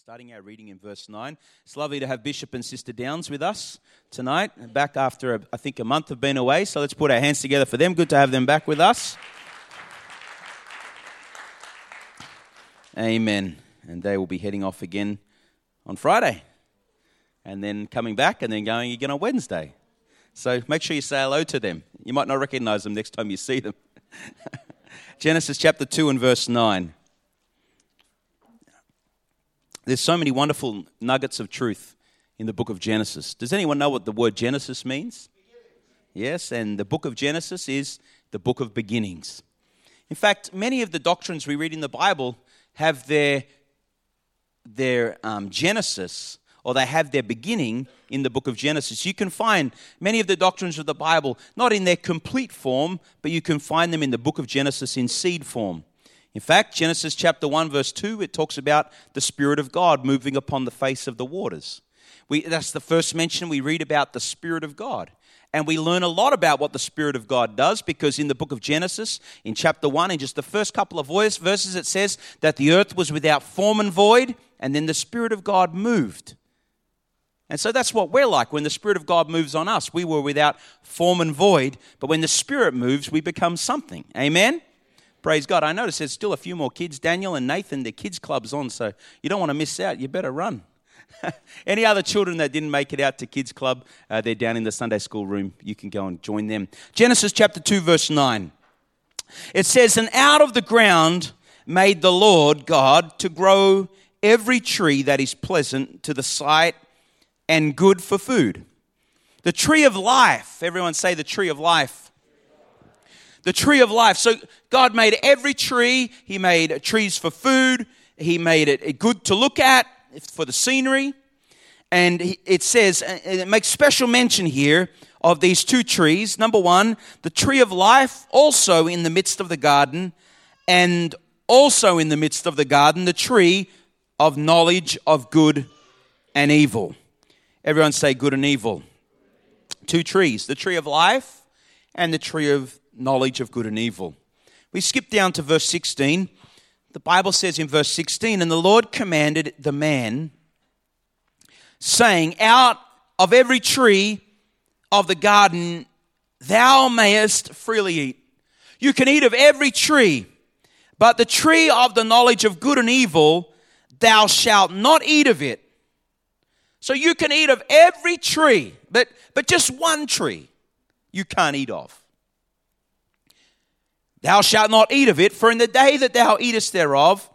Starting our reading in verse 9. It's lovely to have Bishop and Sister Downs with us tonight, back after, I think, a month of being away. So let's put our hands together for them. Good to have them back with us. Amen. And they will be heading off again on Friday. And then coming back and then going again on Wednesday. So make sure you say hello to them. You might not recognize them next time you see them. Genesis chapter 2 and verse 9. There's so many wonderful nuggets of truth in the book of Genesis. Does anyone know what the word Genesis means? Yes, and the book of Genesis is the book of beginnings. In fact, many of the doctrines we read in the Bible have their genesis, or they have their beginning in the book of Genesis. You can find many of the doctrines of the Bible, not in their complete form, but you can find them in the book of Genesis in seed form. In fact, Genesis chapter 1, verse 2, it talks about the Spirit of God moving upon the face of the waters. That's the first mention we read about the Spirit of God. And we learn a lot about what the Spirit of God does, because in the book of Genesis, in chapter 1, in just the first couple of verses, it says that the earth was without form and void, and then the Spirit of God moved. And so that's what we're like. When the Spirit of God moves on us, we were without form and void, but when the Spirit moves, we become something. Amen? Praise God. I notice there's still a few more kids. Daniel and Nathan, their kids' club's on, so you don't want to miss out. You better run. Any other children that didn't make it out to kids' club, they're down in the Sunday school room. You can go and join them. Genesis chapter 2, verse 9. It says, "And out of the ground made the Lord God to grow every tree that is pleasant to the sight and good for food. The tree of life," everyone say the tree of life. The tree of life. So God made every tree. He made trees for food. He made it good to look at for the scenery. And it says, and it makes special mention here of these two trees. Number one, the tree of life, also in the midst of the garden. And also in the midst of the garden, the tree of knowledge of good and evil. Everyone say good and evil. Two trees, the tree of life and the tree of knowledge of good and evil. We skip down to verse 16. The Bible says in verse 16, "And the Lord commanded the man, saying, Out of every tree of the garden thou mayest freely eat." You can eat of every tree, but the tree of the knowledge of good and evil, thou shalt not eat of it. So you can eat of every tree, but just one tree you can't eat of. "Thou shalt not eat of it, for in the day that thou eatest thereof,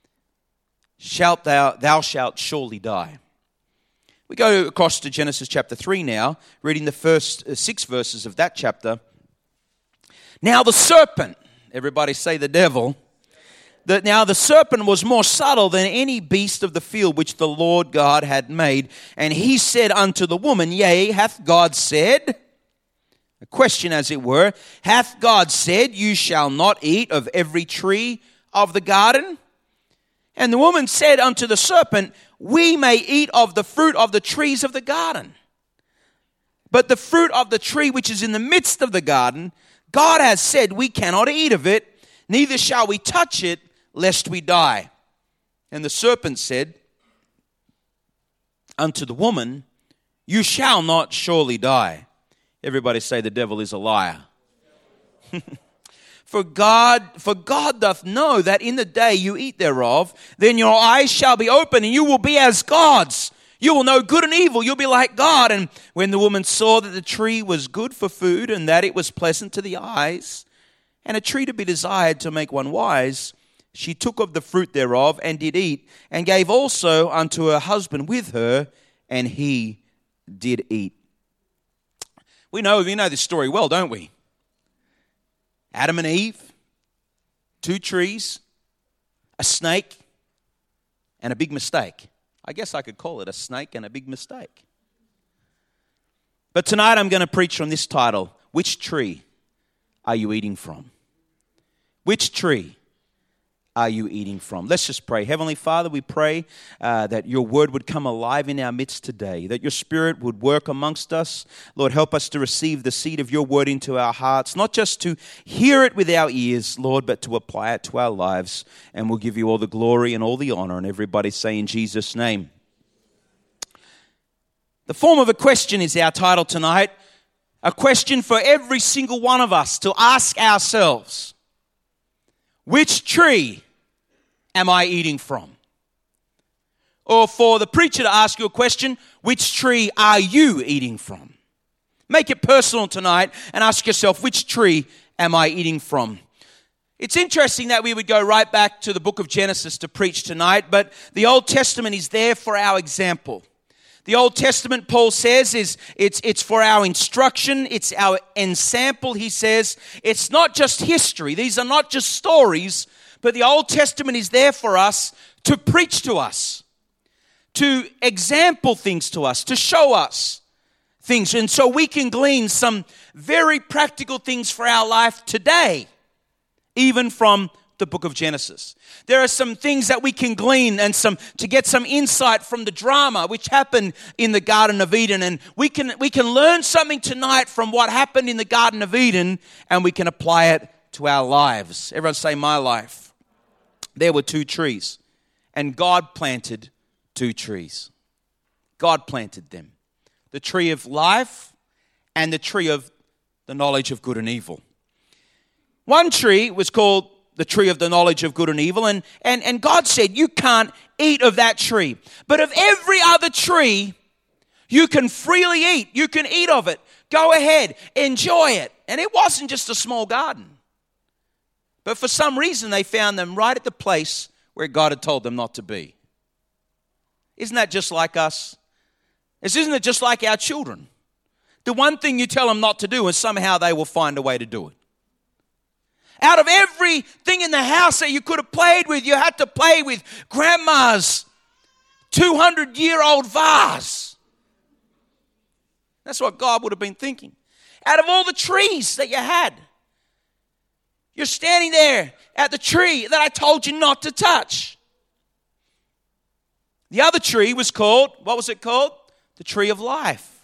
thou shalt surely die." We go across to Genesis chapter 3 now, reading the first 6 verses of that chapter. "Now the serpent," everybody say the devil, "now the serpent was more subtle than any beast of the field which the Lord God had made. And he said unto the woman, Yea, hath God said," a question as it were, "hath God said, You shall not eat of every tree of the garden? And the woman said unto the serpent, We may eat of the fruit of the trees of the garden. But the fruit of the tree which is in the midst of the garden, God has said, We cannot eat of it, neither shall we touch it, lest we die. And the serpent said unto the woman, You shall not surely die." Everybody say the devil is a liar. For God doth know that in the day you eat thereof, then your eyes shall be open, and you will be as gods. You will know good and evil. You'll be like God. And when the woman saw that the tree was good for food, and that it was pleasant to the eyes, and a tree to be desired to make one wise, she took of the fruit thereof, and did eat, and gave also unto her husband with her, and he did eat. We know this story well, don't we? Adam and Eve, 2 trees, a snake, and a big mistake. I guess I could call it a snake and a big mistake. But tonight I'm going to preach from this title: Which tree are you eating from? Which tree are you eating from? Let's just pray. Heavenly Father, we pray that your word would come alive in our midst today, that your spirit would work amongst us. Lord, help us to receive the seed of your word into our hearts, not just to hear it with our ears, Lord, but to apply it to our lives. And we'll give you all the glory and all the honor. And everybody say in Jesus' name. The form of a question is our title tonight. A question for every single one of us to ask ourselves. Which tree am I eating from? Or for the preacher to ask you a question, which tree are you eating from? Make it personal tonight and ask yourself, which tree am I eating from? It's interesting that we would go right back to the book of Genesis to preach tonight, but the Old Testament is there for our example. The Old Testament, Paul says, it's for our instruction, it's our ensample, he says. It's not just history, these are not just stories, but the Old Testament is there for us to preach to us, to example things to us, to show us things. And so we can glean some very practical things for our life today, even from the book of Genesis. There are some things that we can glean and to get some insight from the drama which happened in the Garden of Eden, and we can learn something tonight from what happened in the Garden of Eden, and we can apply it to our lives. Everyone say, my life. There were 2 trees, and God planted 2 trees. God planted them. The tree of life and the tree of the knowledge of good and evil. One tree was called the tree of the knowledge of good and evil. And God said, you can't eat of that tree. But of every other tree, you can freely eat. You can eat of it. Go ahead. Enjoy it. And it wasn't just a small garden. But for some reason, they found them right at the place where God had told them not to be. Isn't that just like us? Isn't it just like our children? The one thing you tell them not to do, and somehow they will find a way to do it. Out of everything in the house that you could have played with, you had to play with grandma's 200-year-old vase. That's what God would have been thinking. Out of all the trees that you had, you're standing there at the tree that I told you not to touch. The other tree was called, what was it called? The tree of life.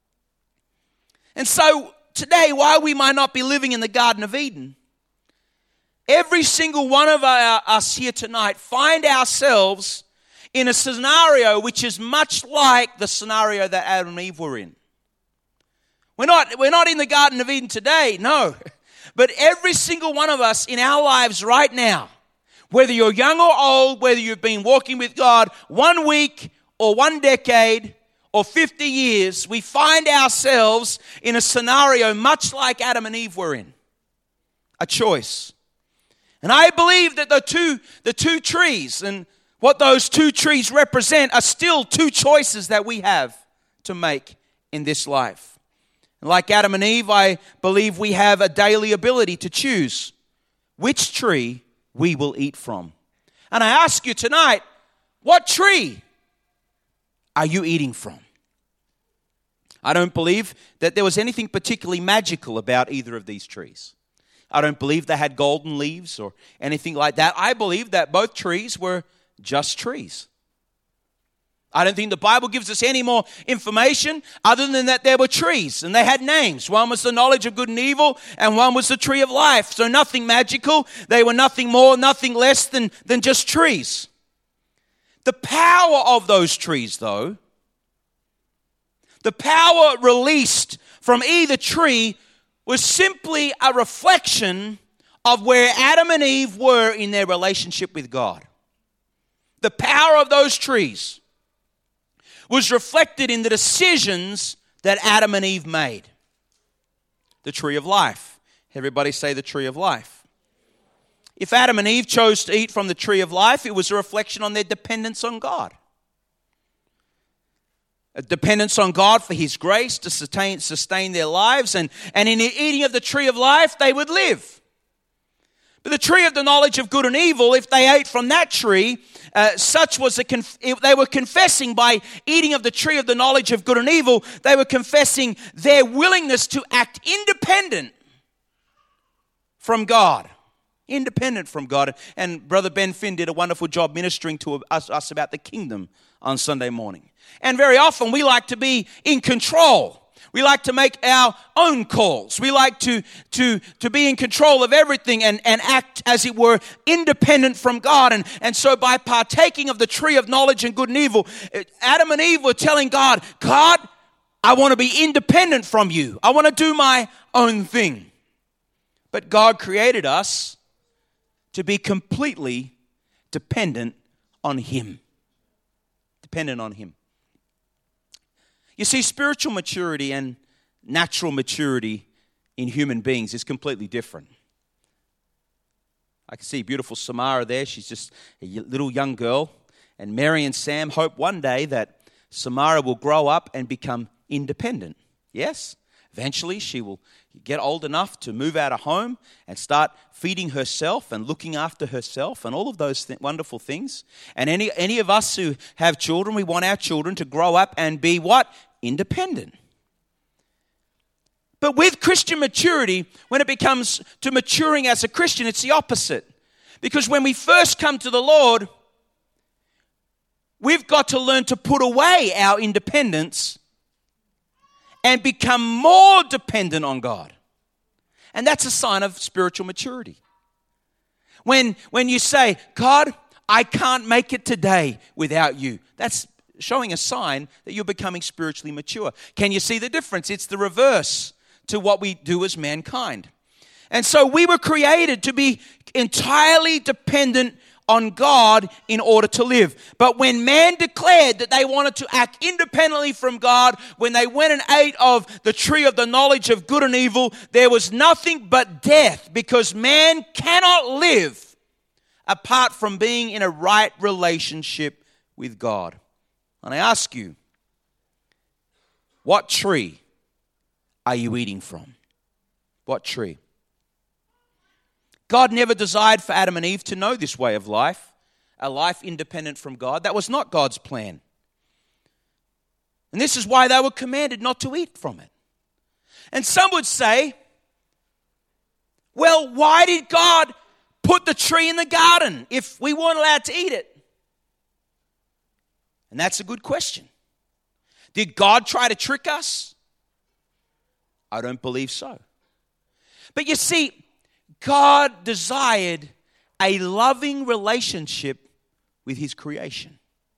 And so today, while we might not be living in the Garden of Eden, every single one of us here tonight find ourselves in a scenario which is much like the scenario that Adam and Eve were in. We're not in the Garden of Eden today, no. But every single one of us in our lives right now, whether you're young or old, whether you've been walking with God 1 week or 1 decade or 50 years, we find ourselves in a scenario much like Adam and Eve were in. A choice. And I believe that the two trees and what those 2 trees represent are still 2 choices that we have to make in this life. And like Adam and Eve, I believe we have a daily ability to choose which tree we will eat from. And I ask you tonight, what tree are you eating from? I don't believe that there was anything particularly magical about either of these trees. I don't believe they had golden leaves or anything like that. I believe that both trees were just trees. I don't think the Bible gives us any more information other than that there were trees and they had names. One was the knowledge of good and evil and one was the tree of life. So nothing magical. They were nothing more, nothing less than just trees. The power of those trees, though, the power released from either tree was simply a reflection of where Adam and Eve were in their relationship with God. The power of those trees was reflected in the decisions that Adam and Eve made. The tree of life. Everybody say the tree of life. If Adam and Eve chose to eat from the tree of life, it was a reflection on their dependence on God. A dependence on God for His grace to sustain their lives. And in the eating of the tree of life, they would live. But the tree of the knowledge of good and evil, if they ate from that tree, they were confessing by eating of the tree of the knowledge of good and evil, they were confessing their willingness to act independent from God. Independent from God. And Brother Ben Finn did a wonderful job ministering to us about the kingdom on Sunday morning. And very often we like to be in control. We like to make our own calls. We like to be in control of everything and act, as it were, independent from God. And so by partaking of the tree of knowledge and good and evil, Adam and Eve were telling God, God, I want to be independent from you. I want to do my own thing. But God created us to be completely dependent on Him. Dependent on Him. You see, spiritual maturity and natural maturity in human beings is completely different. I can see beautiful Samara there. She's just a little young girl. And Mary and Sam hope one day that Samara will grow up and become independent. Yes? Eventually, she will get old enough to move out of home and start feeding herself and looking after herself and all of those wonderful things. And any of us who have children, we want our children to grow up and be what? Independent. But with Christian maturity, when it becomes to maturing as a Christian, it's the opposite. Because when we first come to the Lord, we've got to learn to put away our independence and become more dependent on God. And that's a sign of spiritual maturity. When you say, God, I can't make it today without you, that's showing a sign that you're becoming spiritually mature. Can you see the difference? It's the reverse to what we do as mankind. And so we were created to be entirely dependent on God in order to live. But when man declared that they wanted to act independently from God, when they went and ate of the tree of the knowledge of good and evil, there was nothing but death, because man cannot live apart from being in a right relationship with God. And I ask you, what tree are you eating from? What tree? God never desired for Adam and Eve to know this way of life, a life independent from God. That was not God's plan. And this is why they were commanded not to eat from it. And some would say, well, why did God put the tree in the garden if we weren't allowed to eat it? And that's a good question. Did God try to trick us? I don't believe so. But you see, God desired a loving relationship with His creation.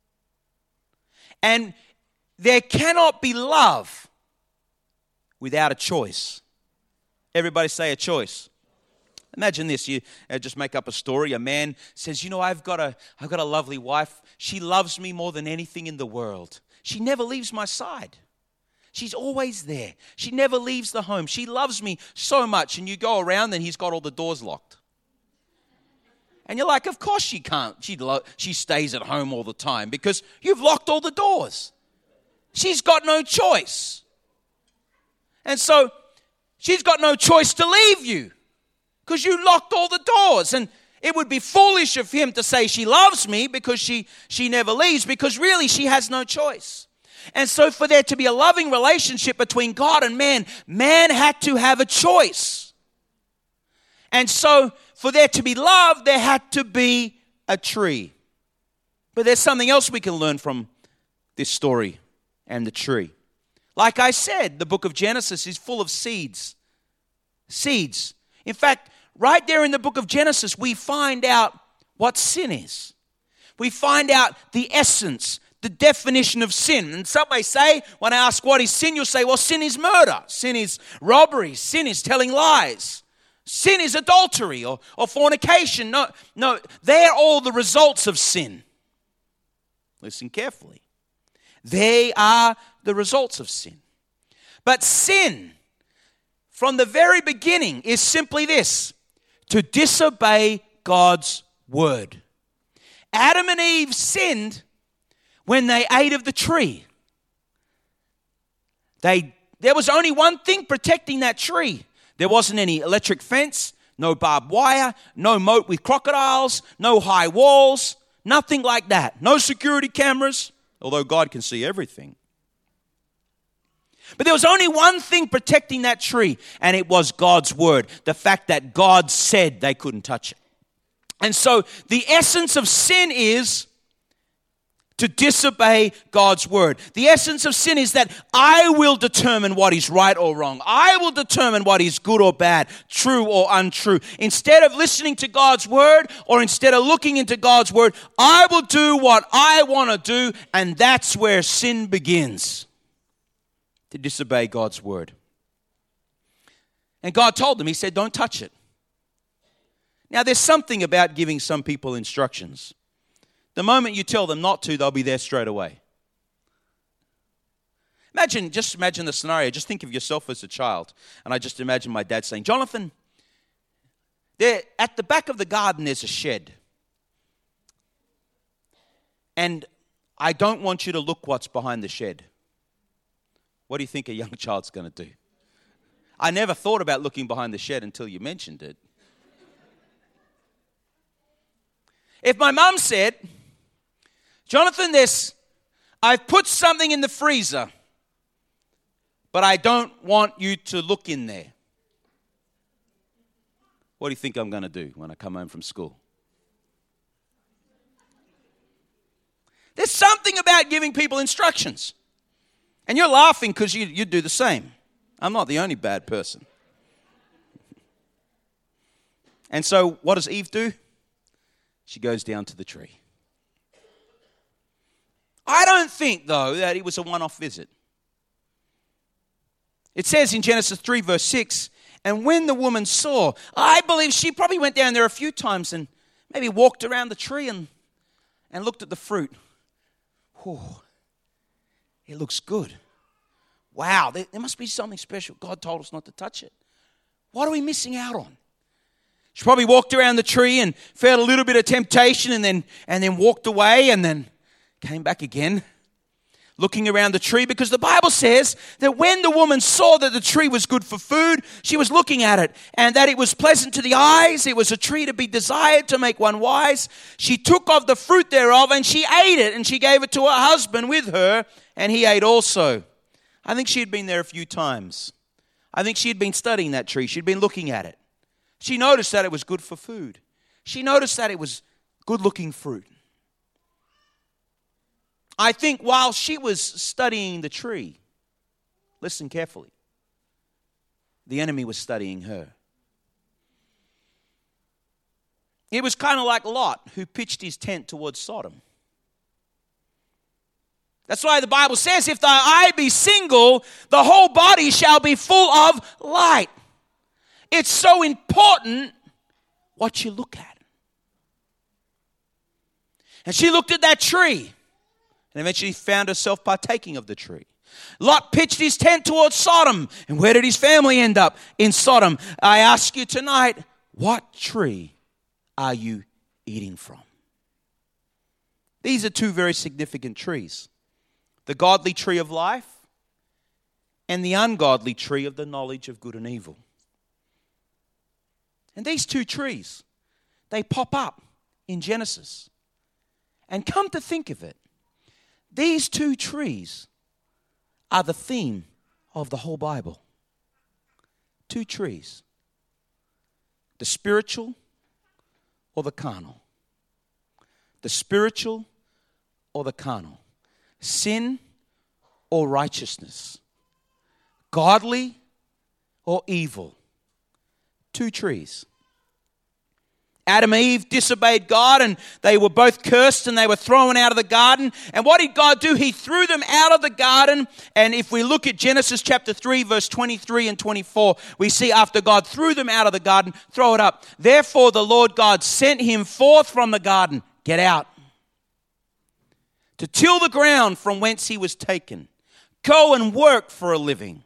And there cannot be love without a choice. Everybody say a choice. Imagine this, you just make up a story. A man says, you know, I've got a lovely wife. She loves me more than anything in the world. She never leaves my side. She's always there. She never leaves the home. She loves me so much. And you go around and he's got all the doors locked. And you're like, of course she can't. She stays at home all the time because you've locked all the doors. She's got no choice. And so she's got no choice to leave you because you locked all the doors. And it would be foolish of him to say she loves me because she never leaves, because really she has no choice. And so for there to be a loving relationship between God and man had to have a choice. And so for there to be love, there had to be a tree. But there's something else we can learn from this story and the tree. Like I said, the book of Genesis is full of seeds. Seeds. In fact, right there in the book of Genesis, we find out what sin is. We find out the essence, the definition of sin. And some may say, when I ask what is sin, you'll say, well, sin is murder. Sin is robbery. Sin is telling lies. Sin is adultery or fornication. No, they're all the results of sin. Listen carefully. They are the results of sin. But sin, from the very beginning, is simply this: to disobey God's word. Adam and Eve sinned when they ate of the tree. There was only one thing protecting that tree. There wasn't any electric fence, no barbed wire, no moat with crocodiles, no high walls, nothing like that. No security cameras, although God can see everything. But there was only one thing protecting that tree, and it was God's word. The fact that God said they couldn't touch it. And so the essence of sin is to disobey God's word. The essence of sin is that I will determine what is right or wrong. I will determine what is good or bad, true or untrue. Instead of listening to God's word or instead of looking into God's word, I will do what I want to do, and that's where sin begins, to disobey God's word. And God told them, he said, don't touch it. Now, there's something about giving some people instructions. The moment you tell them not to, they'll be there straight away. Just imagine the scenario. Just think of yourself as a child. And I just imagine my dad saying, Jonathan, there at the back of the garden there's a shed. And I don't want you to look what's behind the shed. What do you think a young child's going to do? I never thought about looking behind the shed until you mentioned it. If my mum said, Jonathan, I've put something in the freezer, but I don't want you to look in there. What do you think I'm going to do when I come home from school? There's something about giving people instructions. And you're laughing because you do the same. I'm not the only bad person. And so what does Eve do? She goes down to the tree. I don't think, though, that it was a one-off visit. It says in Genesis 3, verse 6, and when the woman saw, I believe she probably went down there a few times and maybe walked around the tree and looked at the fruit. Whew, it looks good. Wow, there must be something special. God told us not to touch it. What are we missing out on? She probably walked around the tree and felt a little bit of temptation and then walked away and then came back again, looking around the tree, because the Bible says that when the woman saw that the tree was good for food, she was looking at it, and that it was pleasant to the eyes, it was a tree to be desired, to make one wise. She took of the fruit thereof, and she ate it, and she gave it to her husband with her, and he ate also. I think she had been there a few times. I think she had been studying that tree. She'd been looking at it. She noticed that it was good for food. She noticed that it was good-looking fruit. I think while she was studying the tree, listen carefully, the enemy was studying her. It was kind of like Lot, who pitched his tent towards Sodom. That's why the Bible says, if thy eye be single, the whole body shall be full of light. It's so important what you look at. And she looked at that tree and eventually found herself partaking of the tree. Lot pitched his tent towards Sodom. And where did his family end up? In Sodom. I ask you tonight, what tree are you eating from? These are two very significant trees. The godly tree of life and the ungodly tree of the knowledge of good and evil. And these two trees, they pop up in Genesis. And come to think of it, these two trees are the theme of the whole Bible. Two trees. The spiritual or the carnal. The spiritual or the carnal. Sin or righteousness. Godly or evil. Two trees. Adam and Eve disobeyed God, and they were both cursed, and they were thrown out of the garden. And what did God do? He threw them out of the garden. And if we look at Genesis chapter 3, verse 23 and 24, we see after God threw them out of the garden, throw it up. Therefore the Lord God sent him forth from the garden. Get out. To till the ground from whence he was taken. Go and work for a living.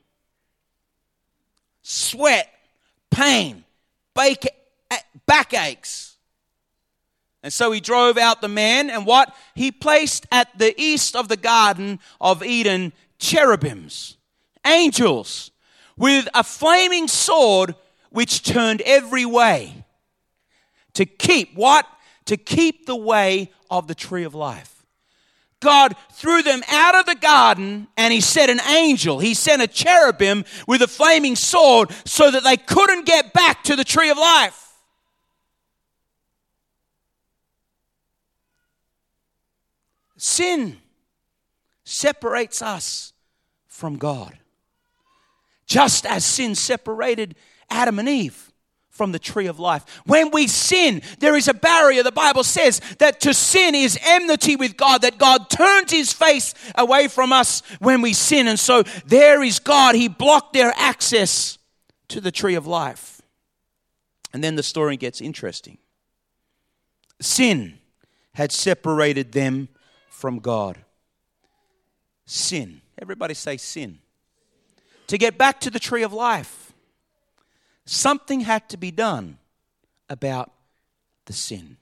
Sweat, pain, backaches. And so he drove out the man, and what? He placed at the east of the Garden of Eden cherubims, angels, with a flaming sword which turned every way. To keep what? To keep the way of the tree of life. God threw them out of the garden, and he sent an angel. He sent a cherubim with a flaming sword so that they couldn't get back to the tree of life. Sin separates us from God, just as sin separated Adam and Eve from the tree of life. When we sin, there is a barrier. The Bible says that to sin is enmity with God, that God turns his face away from us when we sin. And so there is God. He blocked their access to the tree of life. And then the story gets interesting. Sin had separated them from God. Sin. Everybody say sin. To get back to the tree of life, something had to be done about the sin.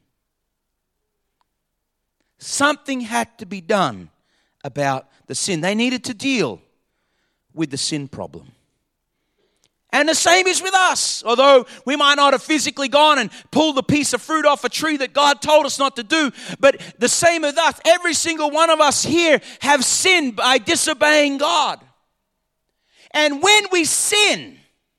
Something had to be done about the sin. They needed to deal with the sin problem. And the same is with us. Although we might not have physically gone and pulled a piece of fruit off a tree that God told us not to do, but the same with us. Every single one of us here have sinned by disobeying God. And when we sin,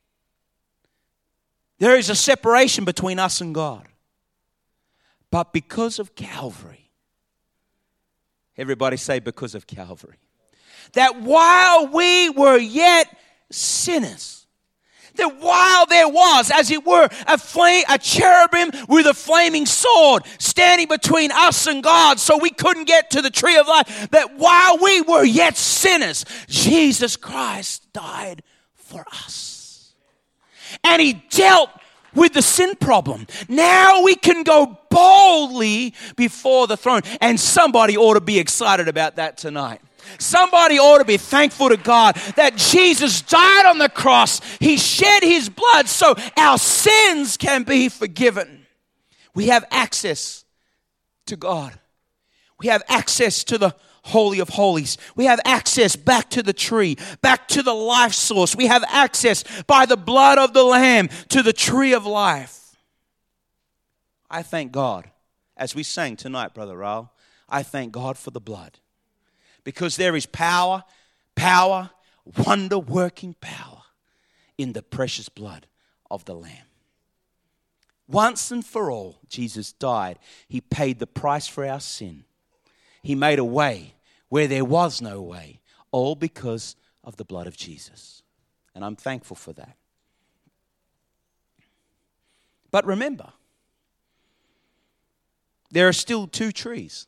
there is a separation between us and God. But because of Calvary, everybody say because of Calvary, that while we were yet sinners, that while there was, as it were, a cherubim with a flaming sword standing between us and God so we couldn't get to the tree of life, that while we were yet sinners, Jesus Christ died for us. And he dealt with the sin problem. Now we can go boldly before the throne. And somebody ought to be excited about that tonight. Somebody ought to be thankful to God that Jesus died on the cross. He shed his blood so our sins can be forgiven. We have access to God. We have access to the Holy of Holies. We have access back to the tree, back to the life source. We have access by the blood of the Lamb to the tree of life. I thank God, as we sang tonight, Brother Raul, I thank God for the blood. Because there is power, wonder-working power in the precious blood of the Lamb. Once and for all, Jesus died. He paid the price for our sin. He made a way where there was no way, all because of the blood of Jesus. And I'm thankful for that. But remember, there are still two trees.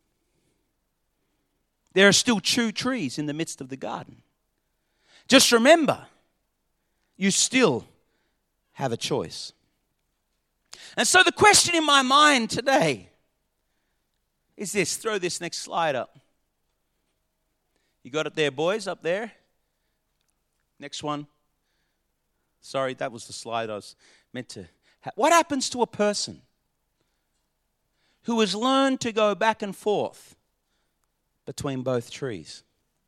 There are still two trees in the midst of the garden. Just remember, you still have a choice. And so the question in my mind today is this. Throw this next slide up. You got it there, boys, up there? Next one. Sorry, that was the slide I was meant to have. What happens to a person who has learned to go back and forth between both trees?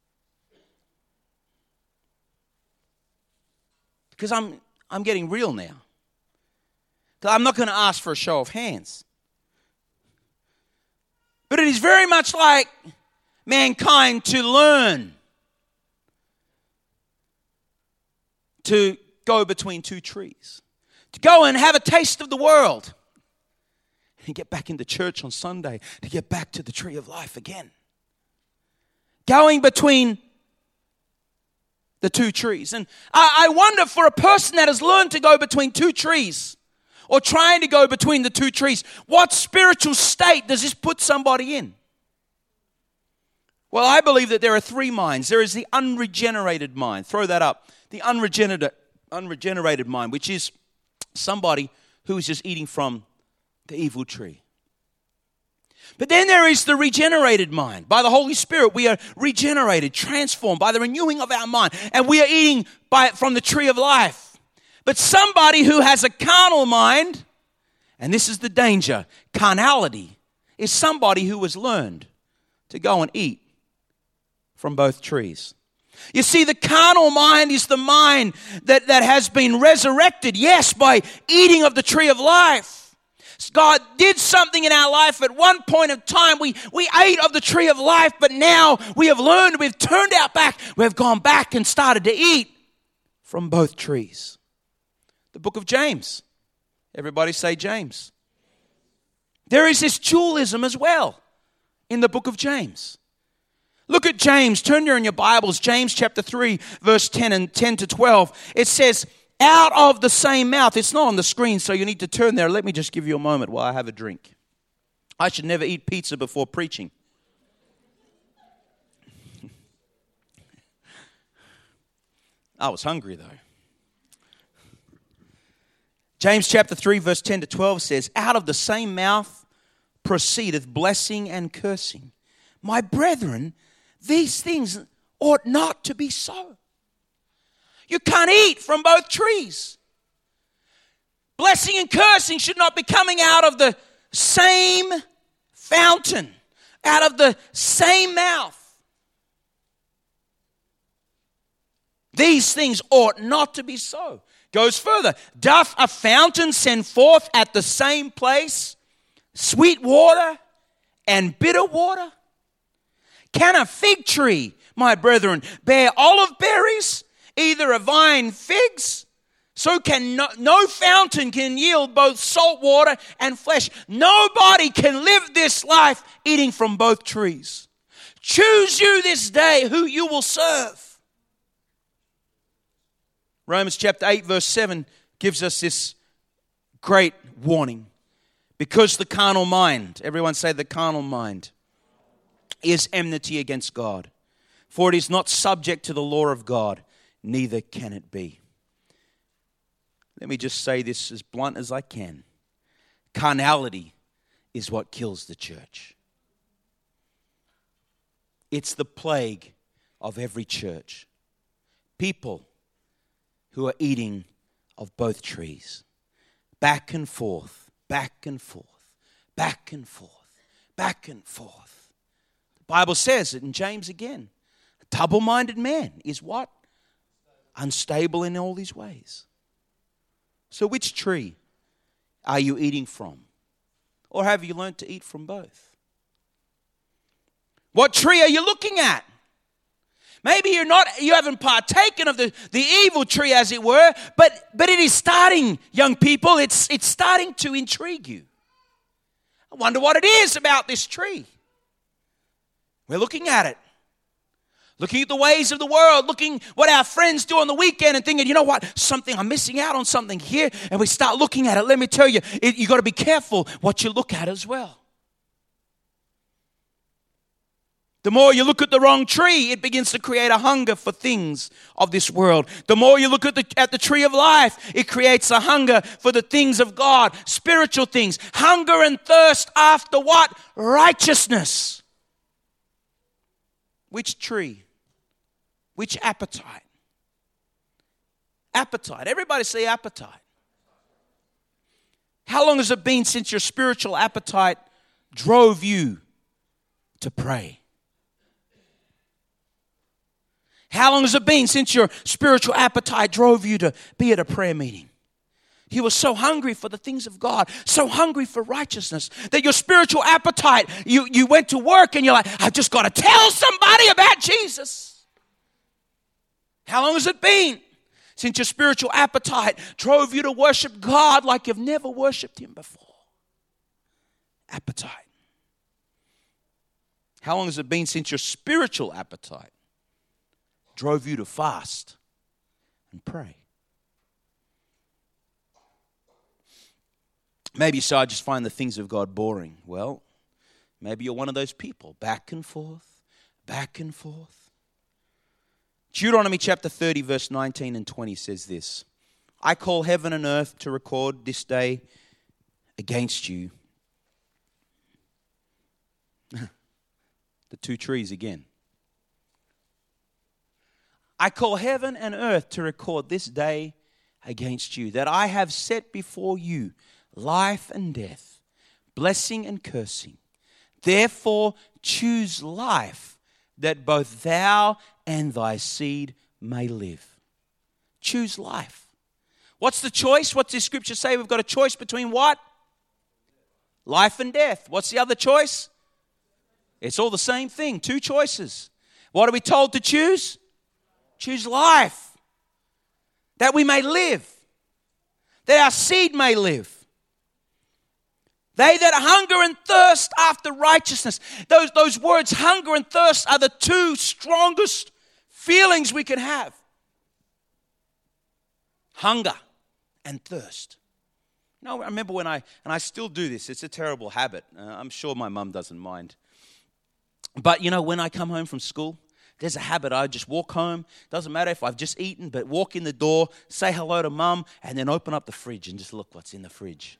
Because I'm getting real now. I'm not going to ask for a show of hands. But it is very much like mankind to learn to go between two trees. To go and have a taste of the world. And get back into church on Sunday. To get back to the tree of life again. Going between the two trees. And I wonder, for a person that has learned to go between two trees, or trying to go between the two trees, what spiritual state does this put somebody in? Well, I believe that there are three minds. There is the unregenerated mind. Throw that up. The unregenerated mind, which is somebody who is just eating from the evil tree. But then there is the regenerated mind. By the Holy Spirit, we are regenerated, transformed by the renewing of our mind. And we are eating from the tree of life. But somebody who has a carnal mind, and this is the danger, carnality, is somebody who has learned to go and eat from both trees. You see, the carnal mind is the mind that has been resurrected, yes, by eating of the tree of life. God did something in our life at one point of time. We ate of the tree of life, but now we have learned, we've turned our back, we've gone back and started to eat from both trees. The book of James. Everybody say James. There is this dualism as well in the book of James. Look at James. Turn there in your Bibles. James chapter 3, verse 10 and 10 to 12. It says, out of the same mouth. It's not on the screen, so you need to turn there. Let me just give you a moment while I have a drink. I should never eat pizza before preaching. I was hungry though. James chapter 3, verse 10 to 12 says, out of the same mouth proceedeth blessing and cursing. My brethren, these things ought not to be so. You can't eat from both trees. Blessing and cursing should not be coming out of the same fountain, out of the same mouth. These things ought not to be so. Goes further. Doth a fountain send forth at the same place sweet water and bitter water? Can a fig tree, my brethren, bear olive berries, either a vine figs? So can no fountain can yield both salt water and flesh. Nobody can live this life eating from both trees. Choose you this day who you will serve. Romans chapter 8 verse 7 gives us this great warning. Because the carnal mind, everyone say the carnal mind, is enmity against God. For it is not subject to the law of God, neither can it be. Let me just say this as blunt as I can. Carnality is what kills the church. It's the plague of every church. People who are eating of both trees. Back and forth, back and forth, back and forth, back and forth. The Bible says it in James again. A double-minded man is what? Unstable in all his ways. So which tree are you eating from? Or have you learned to eat from both? What tree are you looking at? Maybe you haven't partaken of the evil tree, as it were, but it is starting, young people, it's starting to intrigue you. I wonder what it is about this tree. We're looking at it. Looking at the ways of the world, looking what our friends do on the weekend and thinking, you know what, I'm missing out on something here. And we start looking at it. Let me tell you, you've got to be careful what you look at as well. The more you look at the wrong tree, it begins to create a hunger for things of this world. The more you look at the tree of life, it creates a hunger for the things of God, spiritual things. Hunger and thirst after what? Righteousness. Which tree? Which appetite? Appetite. Everybody say appetite. How long has it been since your spiritual appetite drove you to pray? How long has it been since your spiritual appetite drove you to be at a prayer meeting? You were so hungry for the things of God, so hungry for righteousness, that your spiritual appetite, you went to work and you're like, I've just got to tell somebody about Jesus. How long has it been since your spiritual appetite drove you to worship God like you've never worshiped Him before? Appetite. How long has it been since your spiritual appetite drove you to fast and pray? Maybe so I just find the things of God boring. Well, maybe you're one of those people. Back and forth, back and forth. Deuteronomy chapter 30 verse 19 and 20 says this. I call heaven and earth to record this day against you. The two trees again. I call heaven and earth to record this day against you, that I have set before you life and death, blessing and cursing. Therefore choose life, that both thou and thy seed may live. Choose life. What's the choice? What's the scripture say? We've got a choice between what? Life and death. What's the other choice? It's all the same thing. Two choices. What are we told to choose? Choose life. That we may live. That our seed may live. They that hunger and thirst after righteousness. Those words, hunger and thirst, are the two strongest feelings we can have. Hunger and thirst. You know, I remember when and I still do this, it's a terrible habit. I'm sure my mum doesn't mind. But, you know, when I come home from school, there's a habit. I just walk home. Doesn't matter if I've just eaten, but walk in the door, say hello to mum, and then open up the fridge and just look what's in the fridge.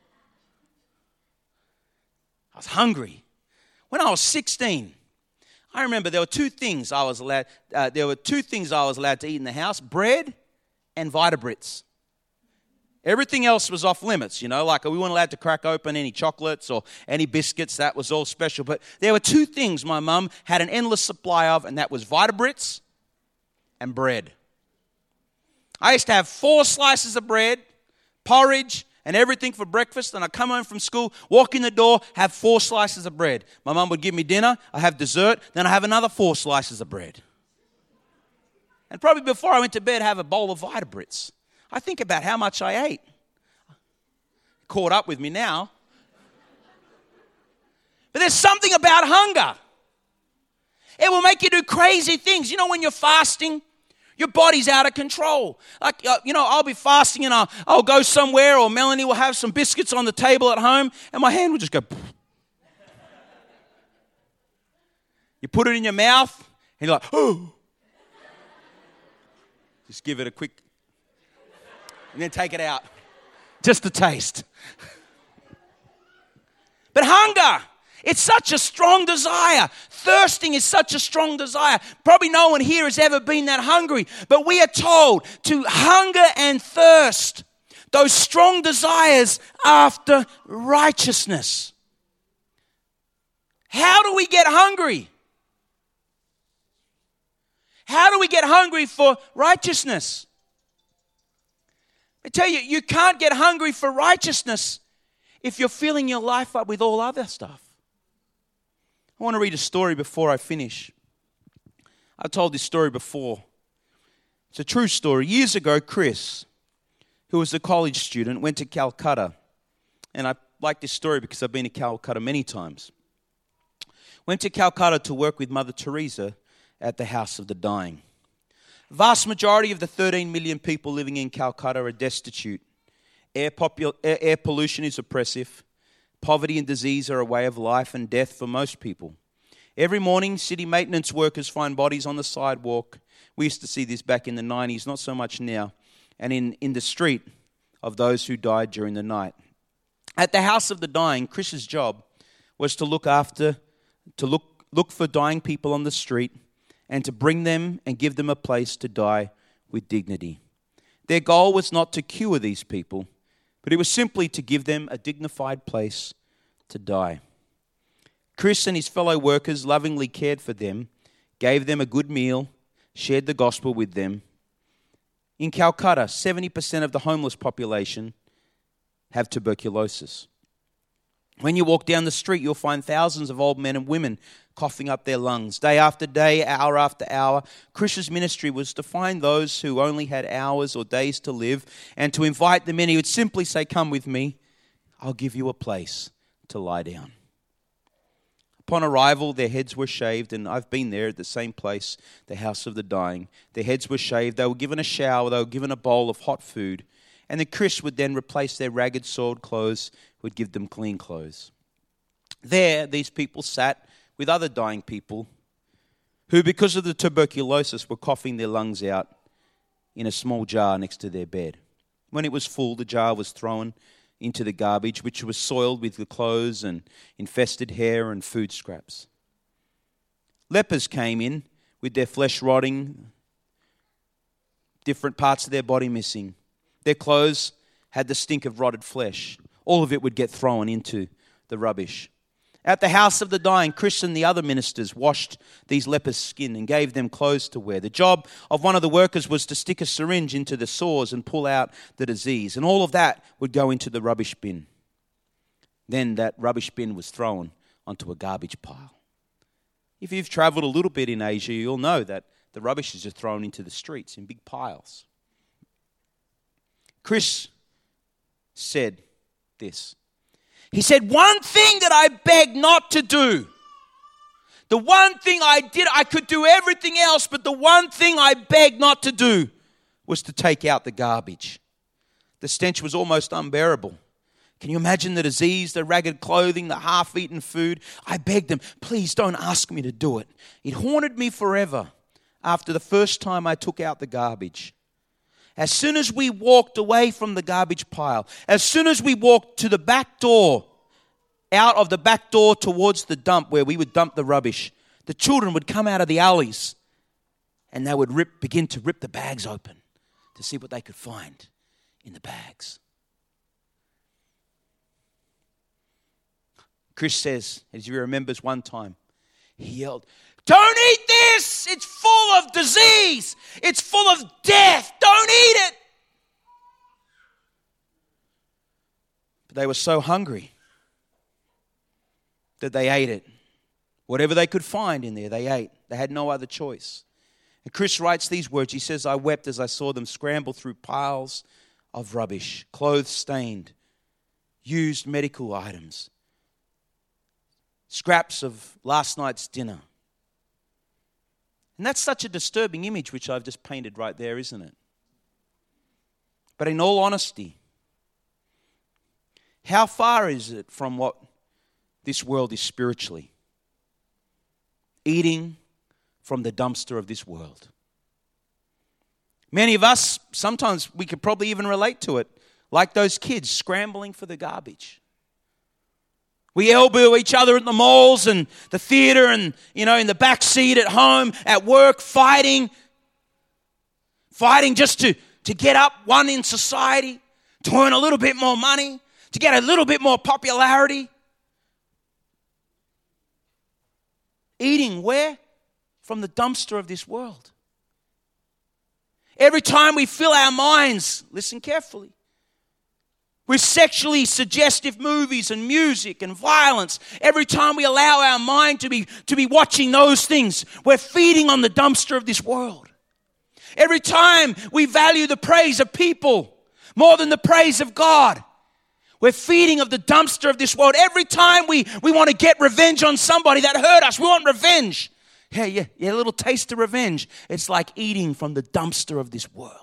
I was hungry. When I was 16, I remember there were two things I was allowed to eat in the house: bread and Vitabrits. Everything else was off limits, you know, like we weren't allowed to crack open any chocolates or any biscuits. That was all special. But there were two things my mum had an endless supply of, and that was Vitabrits and bread. I used to have 4 slices of bread, porridge, and everything for breakfast. And I'd come home from school, walk in the door, have 4 slices of bread. My mum would give me dinner, I have dessert, then I have another 4 slices of bread. And probably before I went to bed, have a bowl of Vitabrits. I think about how much I ate. Caught up with me now. But there's something about hunger. It will make you do crazy things. You know, when you're fasting, your body's out of control. Like, I'll be fasting and I'll go somewhere, or Melanie will have some biscuits on the table at home, and my hand will just go. You put it in your mouth, and you're like, oh. Just give it a quick, and then take it out. Just a taste. But hunger, it's such a strong desire. Thirsting is such a strong desire. Probably no one here has ever been that hungry. But we are told to hunger and thirst. Those strong desires after righteousness. How do we get hungry? How do we get hungry for righteousness? I tell you, you can't get hungry for righteousness if you're filling your life up with all other stuff. I want to read a story before I finish. I've told this story before. It's a true story. Years ago, Chris, who was a college student, went to Calcutta. And I like this story because I've been to Calcutta many times. Went to Calcutta to work with Mother Teresa at the House of the Dying. Vast majority of the 13 million people living in Calcutta are destitute. Air pollution is oppressive. Poverty and disease are a way of life, and death for most people. Every morning, city maintenance workers find bodies on the sidewalk. We used to see this back in the 90s, not so much now. And in the street of those who died during the night. At the House of the Dying, Chris's job was to look for dying people on the street, and to bring them and give them a place to die with dignity. Their goal was not to cure these people, but it was simply to give them a dignified place to die. Chris and his fellow workers lovingly cared for them, gave them a good meal, shared the gospel with them. In Calcutta, 70% of the homeless population have tuberculosis. When you walk down the street, you'll find thousands of old men and women coughing up their lungs. Day after day, hour after hour, Chris's ministry was to find those who only had hours or days to live and to invite them in. He would simply say, "Come with me, I'll give you a place to lie down." Upon arrival, their heads were shaved, and I've been there at the same place, the House of the Dying. Their heads were shaved, they were given a shower, they were given a bowl of hot food, and the Chris would then replace their ragged, soiled clothes, would give them clean clothes. There, these people sat with other dying people who, because of the tuberculosis, were coughing their lungs out in a small jar next to their bed. When it was full, the jar was thrown into the garbage, which was soiled with the clothes and infested hair and food scraps. Lepers came in with their flesh rotting, different parts of their body missing. Their clothes had the stink of rotted flesh. All of it would get thrown into the rubbish. At the House of the Dying, Chris and the other ministers washed these lepers' skin and gave them clothes to wear. The job of one of the workers was to stick a syringe into the sores and pull out the disease, and all of that would go into the rubbish bin. then that rubbish bin was thrown onto a garbage pile. If you've traveled a little bit in Asia, you'll know that the rubbish is just thrown into the streets in big piles. Chris said this. He said, one thing that I beg not to do, the one thing I did, I could do everything else, but the one thing I begged not to do was to take out the garbage. The stench was almost unbearable. Can you imagine the disease, the ragged clothing, the half-eaten food? I begged them, please don't ask me to do it. It haunted me forever after the first time I took out the garbage. As soon as we walked away from the garbage pile, as soon as we walked to the back door, out of the back door towards the dump where we would dump the rubbish, the children would come out of the alleys and they would begin to rip the bags open to see what they could find in the bags. Chris says, as he remembers one time, he yelled, "Don't eat this! It's full of disease! It's full of death! Don't eat it!" But they were so hungry that they ate it. Whatever they could find in there, they ate. They had no other choice. And Chris writes these words. He says, I wept as I saw them scramble through piles of rubbish, clothes stained, used medical items, scraps of last night's dinner. And that's such a disturbing image which I've just painted right there, isn't it? But in all honesty, how far is it from what this world is spiritually? Eating from the dumpster of this world. Many of us, sometimes we could probably even relate to it, like those kids scrambling for the garbage. We elbow each other at the malls and the theater and, in the back seat at home, at work, fighting just to get up one in society, to earn a little bit more money, to get a little bit more popularity. Eating where? From the dumpster of this world. Every time we fill our minds, listen carefully, with sexually suggestive movies and music and violence, every time we allow our mind to be watching those things, we're feeding on the dumpster of this world. Every time we value the praise of people more than the praise of God, we're feeding of the dumpster of this world. Every time we want to get revenge on somebody that hurt us, we want revenge. Yeah, a little taste of revenge. It's like eating from the dumpster of this world.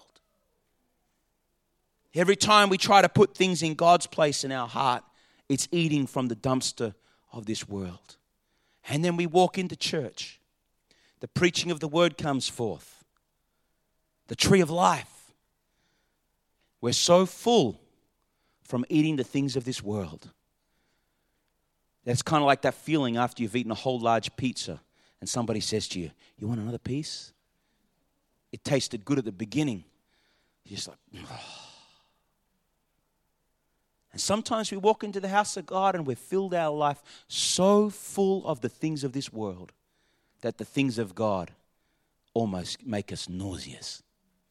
Every time we try to put things in God's place in our heart, it's eating from the dumpster of this world. And then we walk into church. The preaching of the word comes forth. The tree of life. We're so full from eating the things of this world. That's kind of like that feeling after you've eaten a whole large pizza and somebody says to you, "You want another piece?" It tasted good at the beginning. You're just like, oh. And sometimes we walk into the house of God and we've filled our life so full of the things of this world that the things of God almost make us nauseous.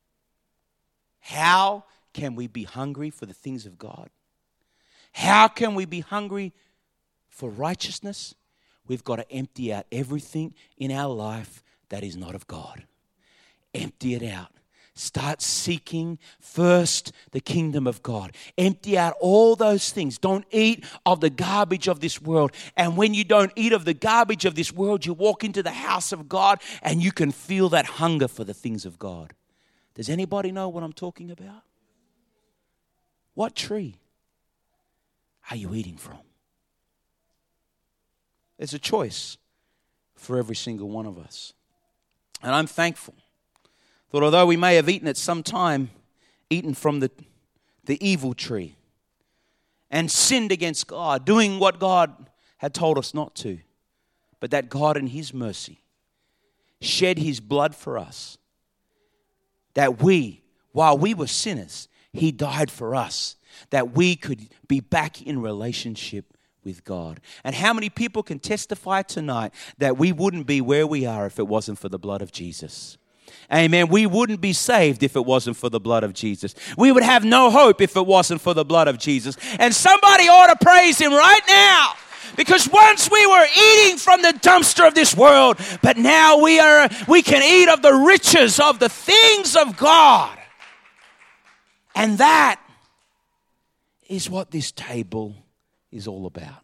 How can we be hungry for the things of God? How can we be hungry for righteousness? We've got to empty out everything in our life that is not of God. Empty it out. Start seeking first the kingdom of God. Empty out all those things. Don't eat of the garbage of this world. And when you don't eat of the garbage of this world, you walk into the house of God and you can feel that hunger for the things of God. Does anybody know what I'm talking about? What tree are you eating from? There's a choice for every single one of us. And I'm thankful that although we may have eaten at some time, eaten from the evil tree and sinned against God, doing what God had told us not to, but that God in His mercy shed His blood for us, that we, while we were sinners, He died for us, that we could be back in relationship with God. And how many people can testify tonight that we wouldn't be where we are if it wasn't for the blood of Jesus? Amen. We wouldn't be saved if it wasn't for the blood of Jesus. We would have no hope if it wasn't for the blood of Jesus. And somebody ought to praise him right now. Because once we were eating from the dumpster of this world, but now we can eat of the riches of the things of God. And that is what this table is all about.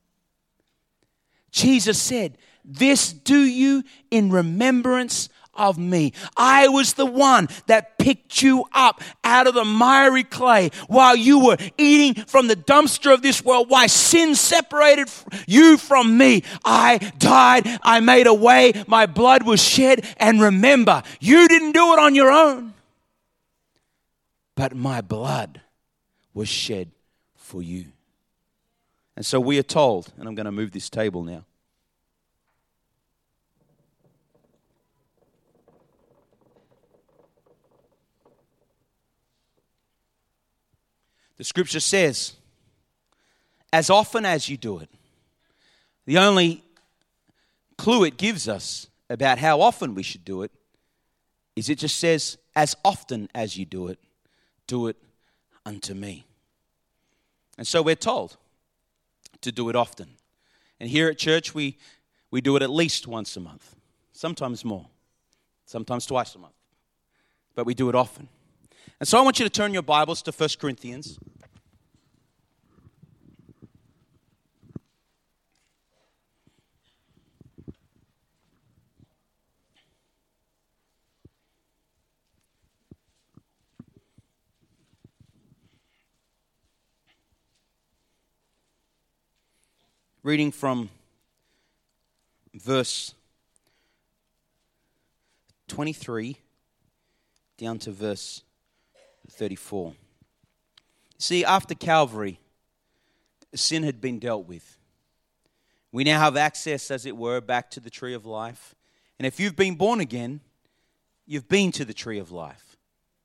Jesus said, "This do you in remembrance of me." I was the one that picked you up out of the miry clay while you were eating from the dumpster of this world. Why sin separated you from me. I died. I made a way. My blood was shed. And remember, you didn't do it on your own. But my blood was shed for you. And so we are told, and I'm going to move this table now. The scripture says, as often as you do it. The only clue it gives us about how often we should do it is it just says, as often as you do it unto me. And so we're told to do it often. And here at church, we do it at least once a month, sometimes more, sometimes twice a month. But we do it often. And so I want you to turn your Bibles to 1 Corinthians. Reading from verse 23 down to verse 34. See, after Calvary, sin had been dealt with. We now have access, as it were, back to the tree of life. And if you've been born again, you've been to the tree of life.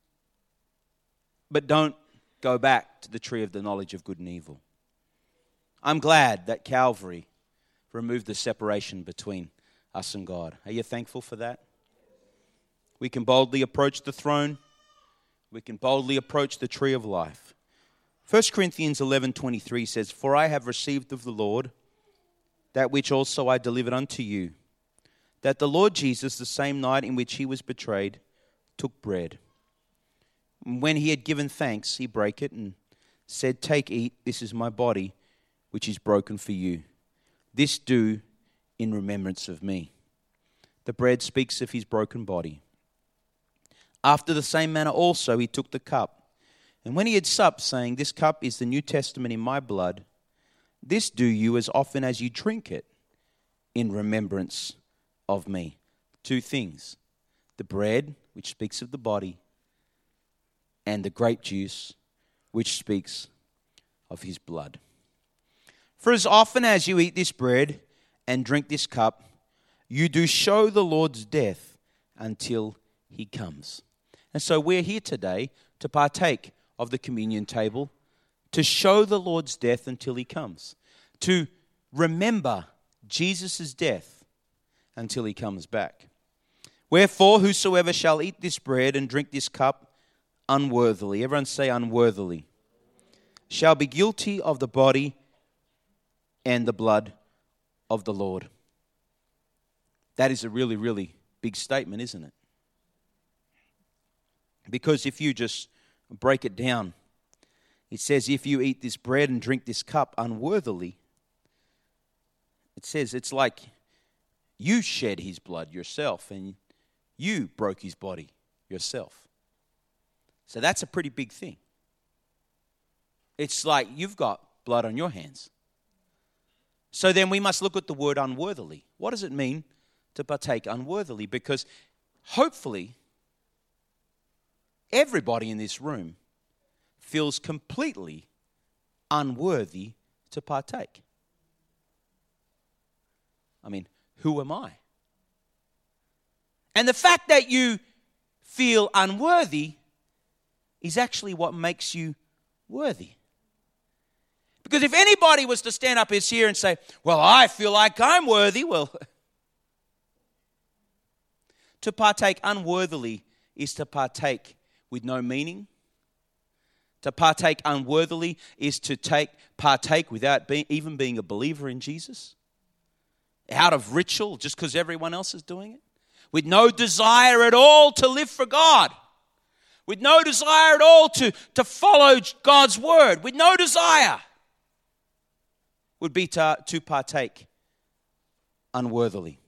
But don't go back to the tree of the knowledge of good and evil. I'm glad that Calvary removed the separation between us and God. Are you thankful for that? We can boldly approach the throne. We can boldly approach the tree of life. 1 Corinthians 11:23 says, "For I have received of the Lord that which also I delivered unto you, that the Lord Jesus, the same night in which he was betrayed, took bread. And when he had given thanks, he brake it and said, Take, eat, this is my body, which is broken for you. This do in remembrance of me." The bread speaks of his broken body. After the same manner also he took the cup. And when he had supped, saying, This cup is the New Testament in my blood. This do you as often as you drink it in remembrance of me. Two things. The bread, which speaks of the body, and the grape juice, which speaks of his blood. For as often as you eat this bread and drink this cup, you do show the Lord's death until he comes. And so we're here today to partake of the communion table, to show the Lord's death until he comes, to remember Jesus' death until he comes back. Wherefore, whosoever shall eat this bread and drink this cup unworthily, everyone say unworthily, shall be guilty of the body and the blood of the Lord. That is a really, really big statement, isn't it? Because if you just break it down, it says, if you eat this bread and drink this cup unworthily, it says it's like you shed his blood yourself and you broke his body yourself. So that's a pretty big thing. It's like you've got blood on your hands. So then we must look at the word unworthily. What does it mean to partake unworthily? Because hopefully everybody in this room feels completely unworthy to partake. I mean, who am I? And the fact that you feel unworthy is actually what makes you worthy. Because if anybody was to stand up here and say, well, I feel like I'm worthy, well, To partake unworthily is to partake with no meaning. To partake unworthily is to partake without even being a believer in Jesus. Out of ritual, just because everyone else is doing it. With no desire at all to live for God. With no desire at all to follow God's word. With no desire. Would be to partake unworthily.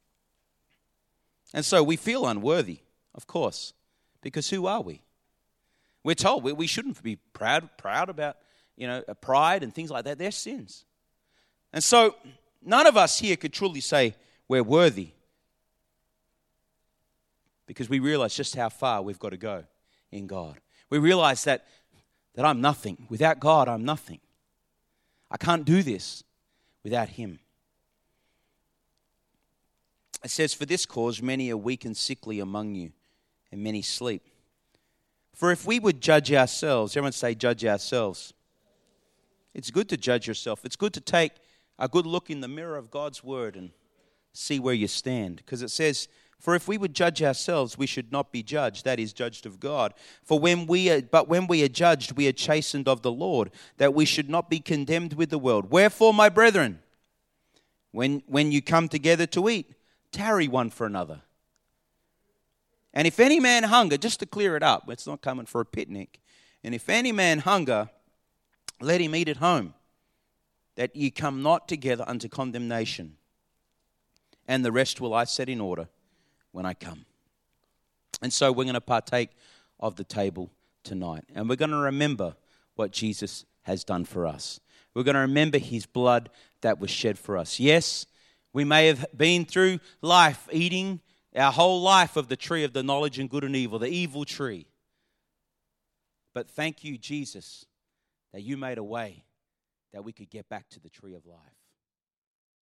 And so we feel unworthy, of course, because who are we? We're told we shouldn't be proud about, pride and things like that. They're sins. And so none of us here could truly say we're worthy because we realize just how far we've got to go in God. We realize that I'm nothing. Without God, I'm nothing. I can't do this without Him. It says, for this cause many are weak and sickly among you, and many sleep. For if we would judge ourselves, everyone say judge ourselves. It's good to judge yourself. It's good to take a good look in the mirror of God's word and see where you stand. Because it says, for if we would judge ourselves, we should not be judged. That is, judged of God. But when we are judged, we are chastened of the Lord, that we should not be condemned with the world. Wherefore, my brethren, when you come together to eat, tarry one for another. And if any man hunger, just to clear it up, it's not coming for a picnic. And if any man hunger, let him eat at home, that ye come not together unto condemnation. And the rest will I set in order when I come. And so we're going to partake of the table tonight. And we're going to remember what Jesus has done for us. We're going to remember His blood that was shed for us. Yes, we may have been through life eating our whole life of the tree of the knowledge and good and evil, the evil tree. But thank you, Jesus, that you made a way that we could get back to the tree of life.